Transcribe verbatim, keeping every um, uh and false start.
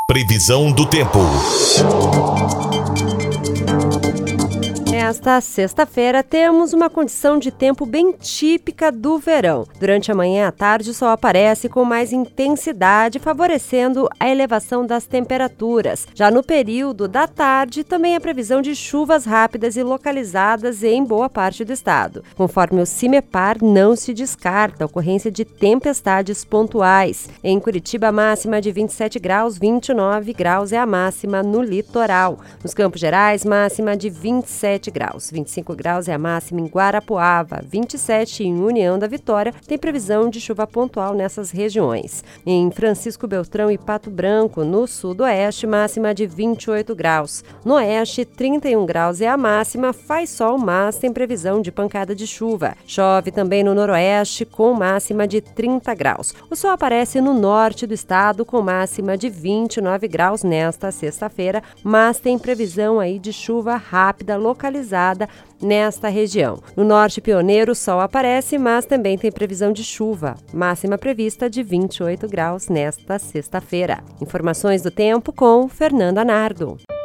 Previsão do tempo. Nesta sexta-feira, temos uma condição de tempo bem típica do verão. Durante a manhã e à tarde, o sol aparece com mais intensidade, favorecendo a elevação das temperaturas. Já no período da tarde, também há previsão de chuvas rápidas e localizadas em boa parte do estado. Conforme o CIMEPAR, não se descarta a ocorrência de tempestades pontuais. Em Curitiba, a máxima de vinte e sete graus, vinte e nove graus é a máxima no litoral. Nos Campos Gerais, máxima de vinte e sete graus. vinte e cinco graus é a máxima em Guarapuava, vinte e sete em União da Vitória. Tem previsão de chuva pontual nessas regiões. Em Francisco Beltrão e Pato Branco, no sudoeste, máxima de vinte e oito graus. No oeste, trinta e um graus é a máxima, faz sol, mas tem previsão de pancada de chuva. Chove também no noroeste, com máxima de trinta graus. O sol aparece no norte do estado, com máxima de vinte e nove graus nesta sexta-feira, mas tem previsão aí de chuva rápida localizada nesta região. No norte pioneiro, o sol aparece, mas também tem previsão de chuva. Máxima prevista de vinte e oito graus nesta sexta-feira. Informações do tempo com Fernanda Nardo.